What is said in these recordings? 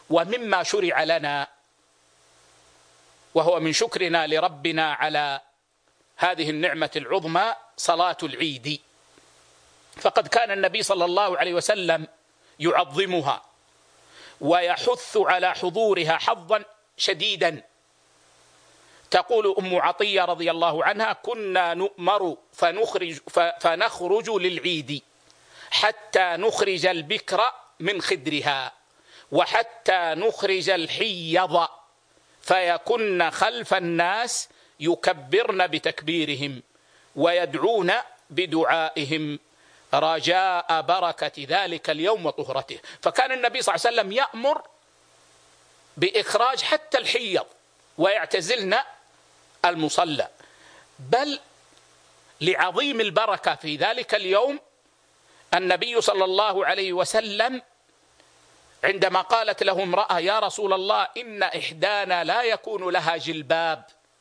ومما شرع لنا، وهو من شكرنا لربنا على هذه النعمة العظمى، صلاة العيد. فقد كان النبي صلى الله عليه وسلم يعظمها ويحث على حضورها حظا شديدا. تقول أم عطية رضي الله عنها: كنا نؤمر فنخرج للعيد حتى نخرج البكر من خدرها، وحتى نخرج الحيض، فيكن خلف الناس يكبرن بتكبيرهم ويدعون بدعائهم رجاء بركة ذلك اليوم وطهرته. فكان النبي صلى الله عليه وسلم يأمر بإخراج حتى الحيض ويعتزلن المصلى، بل لعظيم البركة في ذلك اليوم النبي صلى الله عليه وسلم عندما قالت له امرأة: يا رسول الله، إن إحدانا لا يكون لها جلباب،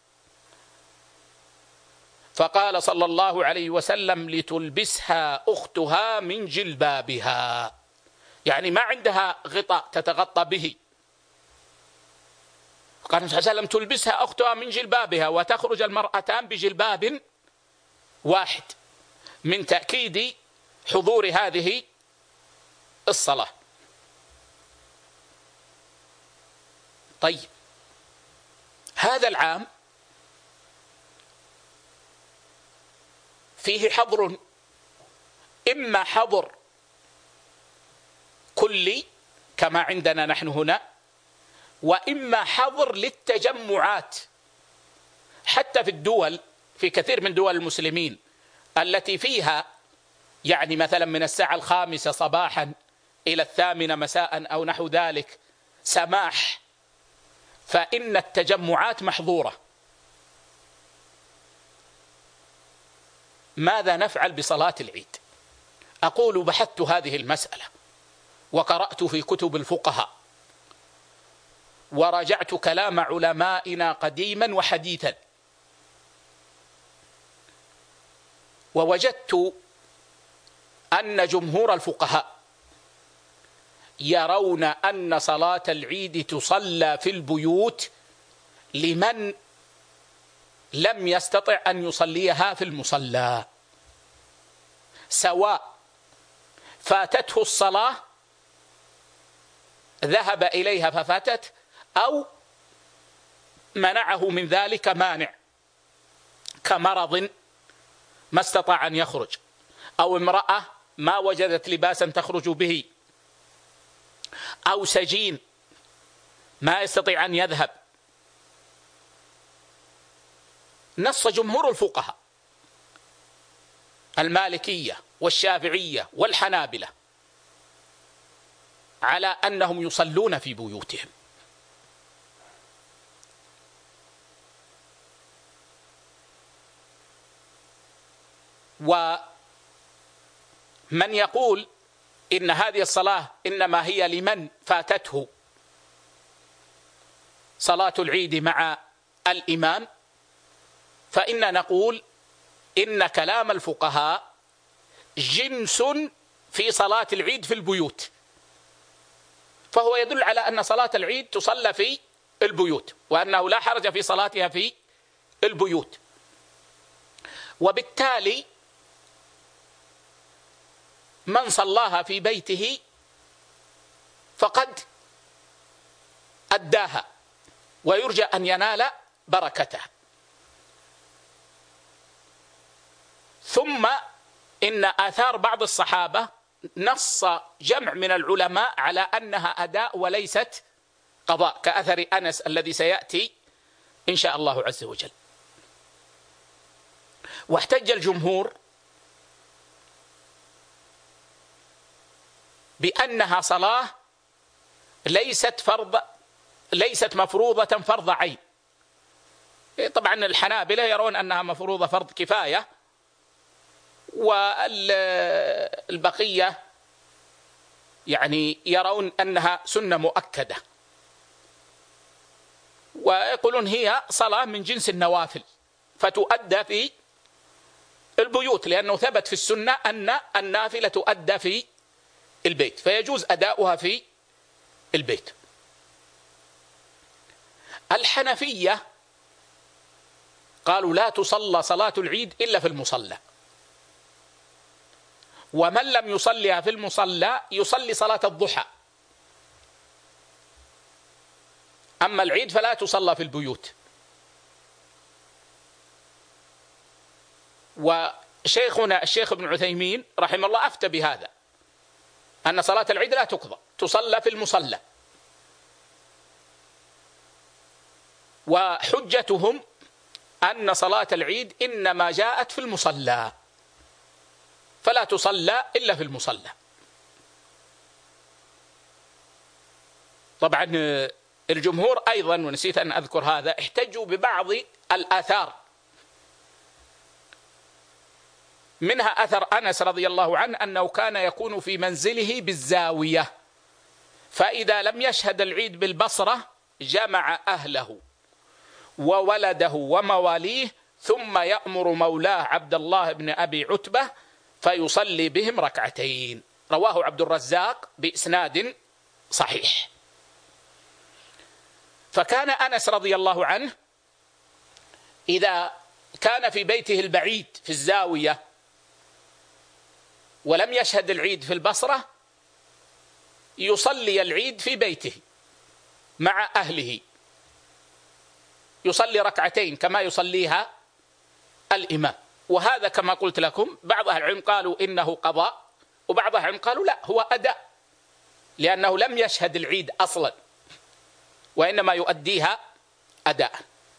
فقال صلى الله عليه وسلم: لتلبسها أختها من جلبابها، يعني ما عندها غطاء تتغطى به. قال صلى الله عليه وسلم: تلبسها أختها من جلبابها، وتخرج المرأتان بجلباب واحد، من تأكيد حضور هذه الصلاة. طيب، هذا العام فيه حظر، إما حظر كلي كما عندنا نحن هنا، وإما حظر للتجمعات. حتى في الدول، في كثير من دول المسلمين التي فيها يعني مثلا من الساعة 5 صباحا إلى 8 مساء أو نحو ذلك سماح، فإن التجمعات محظورة. ماذا نفعل بصلاة العيد؟ أقول: بحثت هذه المسألة وقرأت في كتب الفقهاء وراجعت كلام علمائنا قديما وحديثا، ووجدت أن جمهور الفقهاء يرون أن صلاة العيد تصلى في البيوت لمن لم يستطع أن يصليها في المصلى، سواء فاتته الصلاة ذهب إليها ففاتت، أو منعه من ذلك مانع كمرض ما استطاع أن يخرج، أو امرأة ما وجدت لباسا تخرج به، أو سجين ما يستطيع أن يذهب. نص جمهور الفقهاء المالكية والشافعية والحنابلة على أنهم يصلون في بيوتهم. ومن يقول إن هذه الصلاة إنما هي لمن فاتته صلاة العيد مع الإمام، فإننا نقول إن كلام الفقهاء جنس في صلاة العيد في البيوت، فهو يدل على أن صلاة العيد تصلى في البيوت، وأنه لا حرج في صلاتها في البيوت. وبالتالي من صلاها في بيته فقد أداها ويرجى أن ينال بركتها. ثم إن آثار بعض الصحابة نص جمع من العلماء على أنها أداء وليست قضاء، كأثر أنس الذي سيأتي إن شاء الله عز وجل. واحتج الجمهور بأنها صلاة ليست مفروضة فرض عين. طبعا الحنابلة يرون أنها مفروضة فرض كفاية، والبقية يعني يرون أنها سنة مؤكدة، ويقولون هي صلاة من جنس النوافل فتؤدى في البيوت، لأنه ثبت في السنة أن النافلة تؤدى في البيت، فيجوز أداؤها في البيت. الحنفية قالوا لا تصلى صلاة العيد إلا في المصلى، ومن لم يصليها في المصلى يصلي صلاة الضحى، أما العيد فلا تصلى في البيوت. وشيخنا الشيخ ابن عثيمين رحمه الله أفتى بهذا، أن صلاة العيد لا تقضى، تصلى في المصلى. وحجتهم أن صلاة العيد إنما جاءت في المصلى، فلا تصلى إلا في المصلى. طبعا الجمهور أيضا، ونسيت أن أذكر هذا، احتجوا ببعض الآثار، منها أثر أنس رضي الله عنه أنه كان يكون في منزله بالزاوية، فإذا لم يشهد العيد بالبصرة جمع أهله وولده ومواليه، ثم يأمر مولاه عبد الله بن أبي عتبة فيصلي بهم ركعتين. رواه عبد الرزاق بإسناد صحيح. فكان أنس رضي الله عنه إذا كان في بيته البعيد في الزاوية ولم يشهد العيد في البصرة يصلي العيد في بيته مع أهله، يصلي ركعتين كما يصليها الإمام. وهذا كما قلت لكم بعض أهل العلم قالوا إنه قضاء، وبعض أهل العلم قالوا لا، هو أداء، لأنه لم يشهد العيد أصلا، وإنما يؤديها أداء.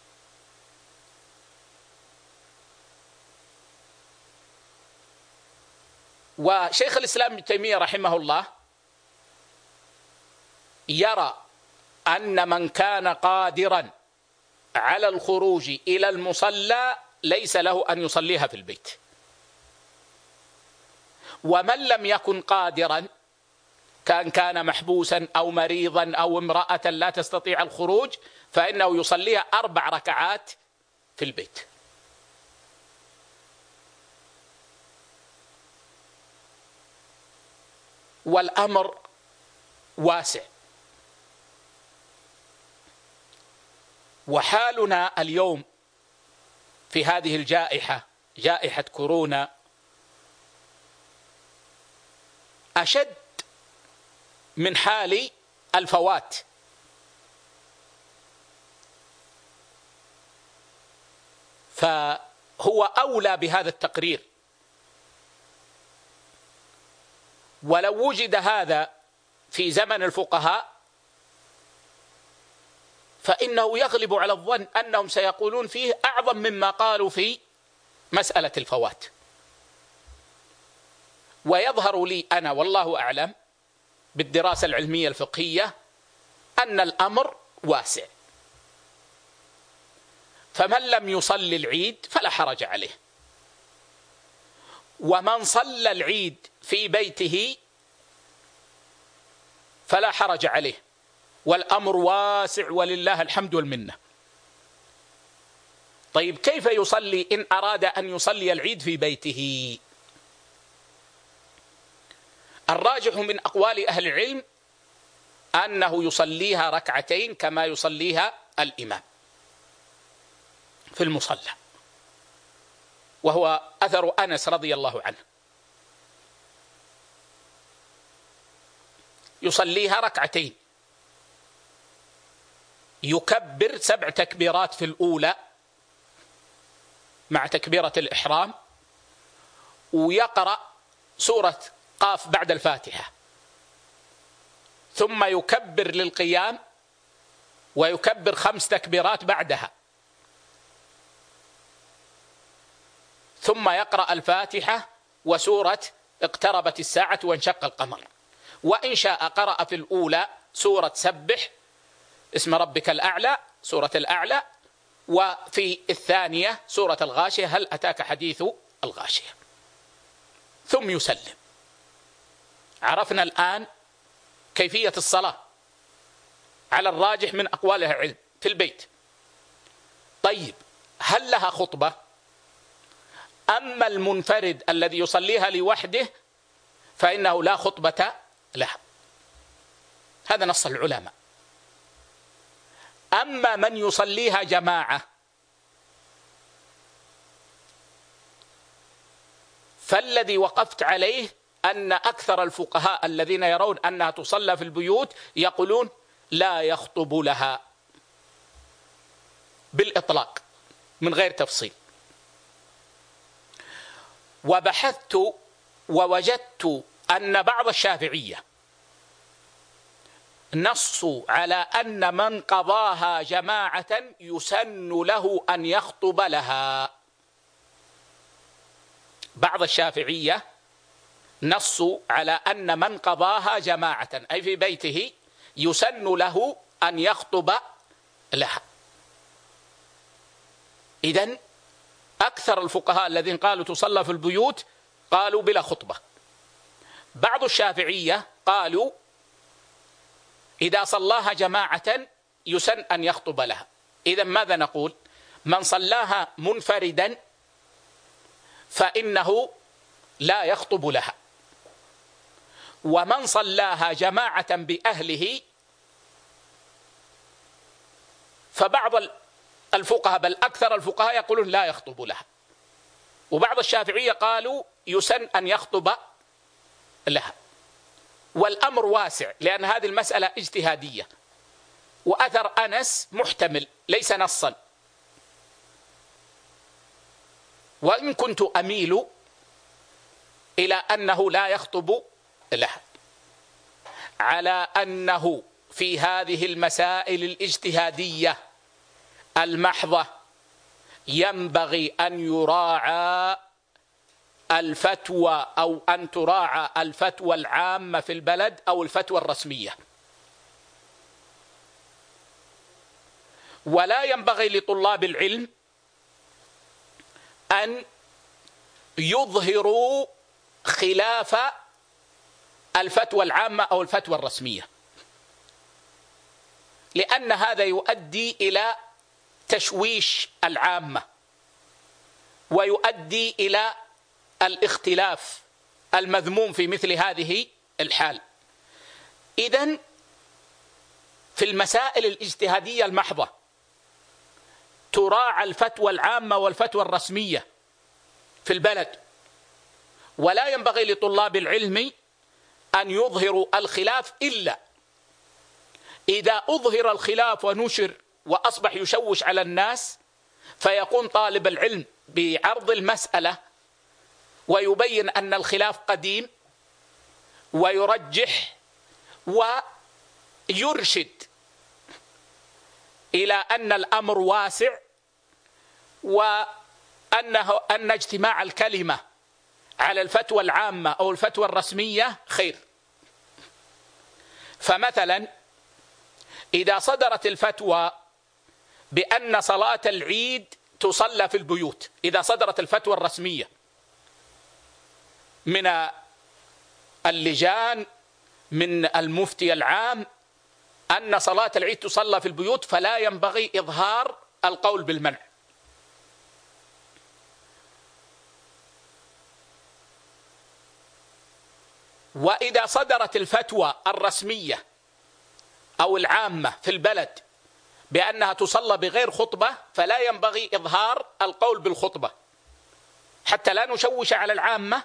وشيخ الإسلام ابن تيمية رحمه الله يرى أن من كان قادرا على الخروج إلى المصلى ليس له أن يصليها في البيت، ومن لم يكن قادرا كان محبوسا أو مريضا أو امرأة لا تستطيع الخروج فإنه يصليها 4 ركعات في البيت. والأمر واسع. وحالنا اليوم في هذه الجائحة، جائحة كورونا، أشد من حال الفوات. فهو أولى بهذا التقرير. ولو وجد هذا في زمن الفقهاء فإنه يغلب على الظن أنهم سيقولون فيه أعظم مما قالوا في مسألة الفوات. ويظهر لي أنا والله أعلم بالدراسة العلمية الفقهية أن الأمر واسع. فمن لم يصلي العيد فلا حرج عليه، ومن صلى العيد في بيته فلا حرج عليه، والأمر واسع ولله الحمد والمنة. طيب كيف يصلي إن أراد أن يصلي العيد في بيته؟ الراجح من أقوال أهل العلم أنه يصليها ركعتين كما يصليها الإمام في المصلى، وهو أثر أنس رضي الله عنه، يصليها ركعتين، يكبر 7 تكبيرات في الأولى مع تكبيرة الإحرام، ويقرأ سورة قاف بعد الفاتحة، ثم يكبر للقيام ويكبر 5 تكبيرات بعدها، ثم يقرأ الفاتحة وسورة اقتربت الساعة وانشق القمر. وإن شاء قرأ في الأولى سورة سبح اسم ربك الأعلى، سورة الأعلى، وفي الثانية سورة الغاشية هل أتاك حديث الغاشية، ثم يسلم. عرفنا الآن كيفية الصلاة على الراجح من أقوال أهل العلم في البيت. طيب هل لها خطبة؟ أما المنفرد الذي يصليها لوحده فإنه لا خطبة لها، هذا نص العلماء. أما من يصليها جماعة فالذي وقفت عليه أن أكثر الفقهاء الذين يرون أنها تصلى في البيوت يقولون لا يخطب لها بالإطلاق من غير تفصيل. وبحثت ووجدت أن بعض الشافعية نصوا على أن من قضاها جماعة يسن له أن يخطب لها. بعض الشافعية نصوا على أن من قضاها جماعة أي في بيته يسن له أن يخطب لها. إذن أكثر الفقهاء الذين قالوا تصلى في البيوت قالوا بلا خطبة. بعض الشافعية قالوا إذا صلاها جماعة يسن أن يخطب لها. إذن ماذا نقول؟ من صلاها منفردا فإنه لا يخطب لها، ومن صلاها جماعة بأهله فبعض الفقهاء بل أكثر الفقهاء يقولون لا يخطب لها، وبعض الشافعية قالوا يسن أن يخطب لها. والأمر واسع لأن هذه المسألة اجتهادية، وأثر أنس محتمل ليس نصا، وإن كنت أميل إلى أنه لا يخطب لها، على أنه في هذه المسائل الاجتهادية المحضة ينبغي أن يراعى الفتوى أو أن تراعى الفتوى العامة في البلد أو الفتوى الرسمية، ولا ينبغي لطلاب العلم أن يظهروا خلاف الفتوى العامة أو الفتوى الرسمية، لأن هذا يؤدي إلى تشويش العامة ويؤدي إلى الاختلاف المذموم في مثل هذه الحال. إذن في المسائل الاجتهادية المحضة تراعى الفتوى العامة والفتوى الرسمية في البلد، ولا ينبغي لطلاب العلم أن يظهروا الخلاف إلا إذا أظهر الخلاف ونشر وأصبح يشوش على الناس، فيقوم طالب العلم بعرض المسألة ويبين أن الخلاف قديم ويرجح ويرشد إلى أن الأمر واسع، وأن اجتماع الكلمة على الفتوى العامة أو الفتوى الرسمية خير. فمثلا إذا صدرت الفتوى بأن صلاة العيد تصلى في البيوت، إذا صدرت الفتوى الرسمية من اللجان من المفتي العام أن صلاة العيد تصلى في البيوت، فلا ينبغي إظهار القول بالمنع. وإذا صدرت الفتوى الرسمية أو العامة في البلد بأنها تصلى بغير خطبة، فلا ينبغي إظهار القول بالخطبة حتى لا نشوش على العامة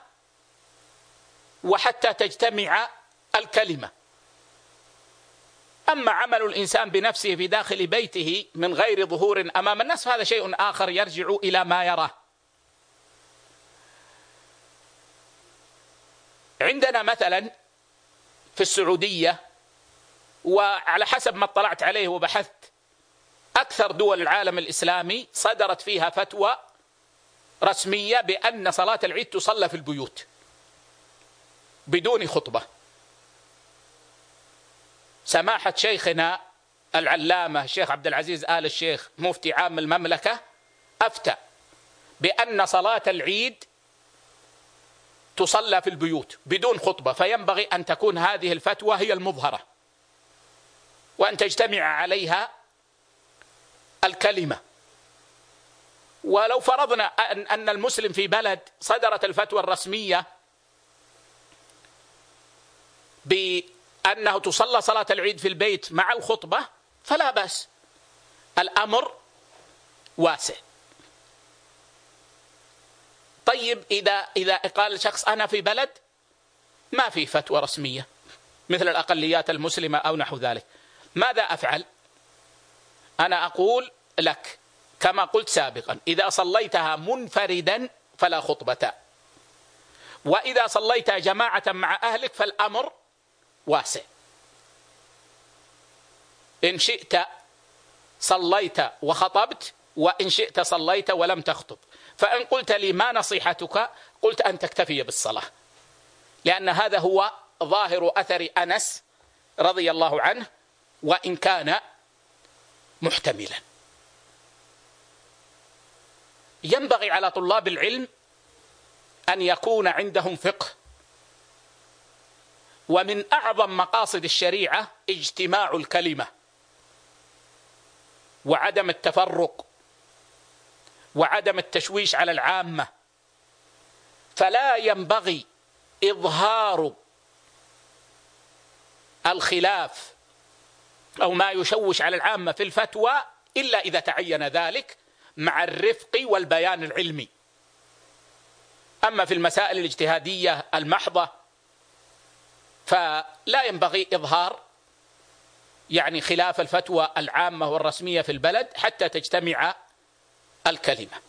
وحتى تجتمع الكلمة. أما عمل الإنسان بنفسه في داخل بيته من غير ظهور أمام الناس فهذا شيء آخر يرجع إلى ما يراه. عندنا مثلا في السعودية، وعلى حسب ما اطلعت عليه وبحثت، أكثر دول العالم الإسلامي صدرت فيها فتوى رسمية بأن صلاة العيد تصلى في البيوت بدون خطبة. سماحة شيخنا العلامة الشيخ عبد العزيز آل الشيخ مفتي عام المملكة أفتى بأن صلاة العيد تصلى في البيوت بدون خطبة، فينبغي أن تكون هذه الفتوى هي المظهرة وأن تجتمع عليها الكلمة. ولو فرضنا أن المسلم في بلد صدرت الفتوى الرسمية بأنه تصلى صلاة العيد في البيت مع الخطبة فلا بأس، الأمر واسع. طيب إذا قال شخص أنا في بلد ما في فتوى رسمية مثل الأقليات المسلمة أو نحو ذلك، ماذا أفعل؟ أنا أقول لك كما قلت سابقا، إذا صليتها منفردا فلا خطبة، وإذا صليتها جماعة مع أهلك فالأمر واسع. إن شئت صليت وخطبت، وإن شئت صليت ولم تخطب. فإن قلت لي ما نصيحتك؟ قلت أن تكتفي بالصلاة، لأن هذا هو ظاهر أثر أنس رضي الله عنه وإن كان محتملا. ينبغي على طلاب العلم أن يكون عندهم فقه، ومن أعظم مقاصد الشريعة اجتماع الكلمة وعدم التفرق وعدم التشويش على العامة، فلا ينبغي إظهار الخلاف أو ما يشوش على العامة في الفتوى إلا إذا تعين ذلك مع الرفق والبيان العلمي. أما في المسائل الاجتهادية المحضة فلا ينبغي إظهار خلاف الفتوى العامة والرسمية في البلد حتى تجتمع الكلمة.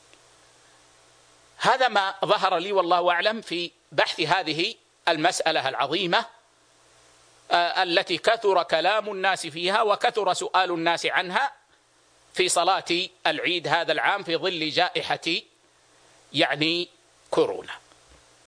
هذا ما ظهر لي والله أعلم في بحث هذه المسألة العظيمة التي كثر كلام الناس فيها وكثر سؤال الناس عنها في صلاة العيد هذا العام في ظل جائحة كورونا.